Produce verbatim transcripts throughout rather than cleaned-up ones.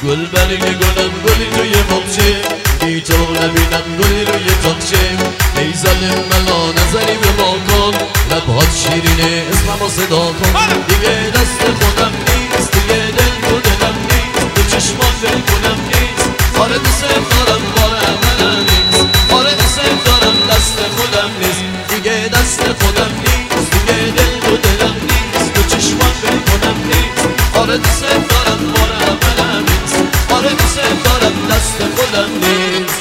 گل برگ گلم گلی توی باغچه بی تو نبینم گلی روی تاقچه ای ظالم ملا نظری به ما کن لبهات شیرینه اسممو صدا کن دیگه دست خودم نیست دیگه دل تو دلم نیست تو چشمان دل کنم نیست آره دوست دارم باره منم نیست آره دوست دارم دست خودم نیست دیگه دست خودم نیست دیگه دل تو دلم نیست تو چشمان دل کنم نیست آره دوست دارم باره منم نیست آره دوست دارم دست خودم نیست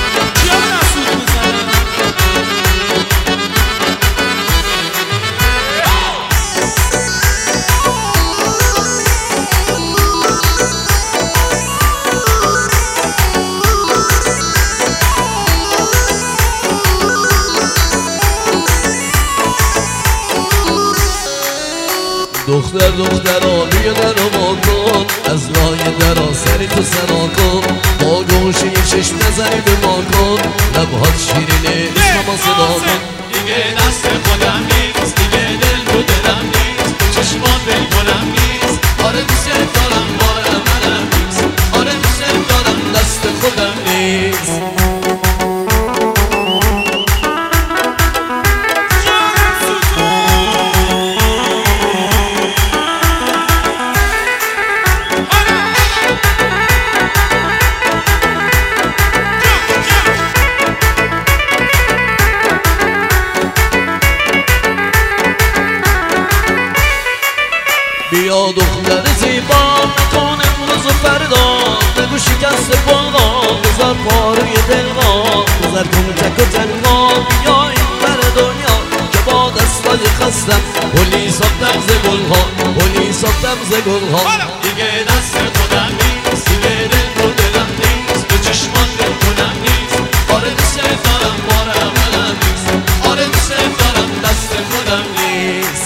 دختر دخترا بیا در رو با کن از لای درا سری تو سرا کن با گوشه چشم نظری به ما کن لبهات شیرینه اسمما صدا کن دیگه دست خودم نیست دیگه دل تو دلم نیست چشمان بل کنم نیست آره دوست دارم باره منم نیست آره دوست دارم دست خودم نیست بیا دختر زیبا نکن امروز و فردا نگو شکست پاها بذار پاروی دلها بذار کن تک و تنها بیا این بر دنیا که با دستای خستم گلی ساختم ز گلها گلی ساختم ز گلها دیگه دست خودم نیست دیگه دل تو دلم نیست تو چشمان دل کنم نیست آره دوست دارم باره منم نیست آره دوست دارم دست خودم نیست